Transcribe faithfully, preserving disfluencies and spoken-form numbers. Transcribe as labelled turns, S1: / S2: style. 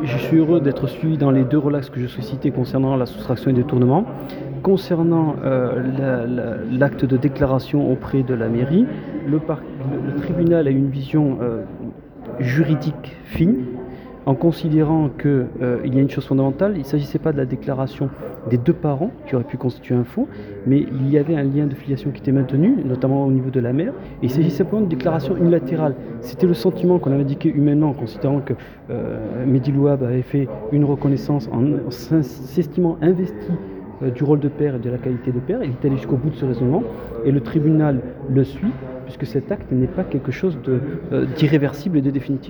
S1: je suis heureux d'être suivi dans les deux relax que je sollicité concernant la soustraction et détournement. Concernant euh, la- la- l'acte de déclaration auprès de la mairie, le, par- le- le tribunal a une vision euh, juridique fine, en considérant qu'il euh, y a une chose fondamentale, il ne s'agissait pas de la déclaration des deux parents qui auraient pu constituer un faux, mais il y avait un lien de filiation qui était maintenu, notamment au niveau de la mère, et il s'agissait simplement d'une déclaration unilatérale. C'était le sentiment qu'on avait indiqué humainement, en considérant que euh, Mehdi Louab avait fait une reconnaissance en, en s'estimant investi euh, du rôle de père et de la qualité de père. Il est allé jusqu'au bout de ce raisonnement, et le tribunal le suit, puisque cet acte n'est pas quelque chose de, euh, d'irréversible et de définitif.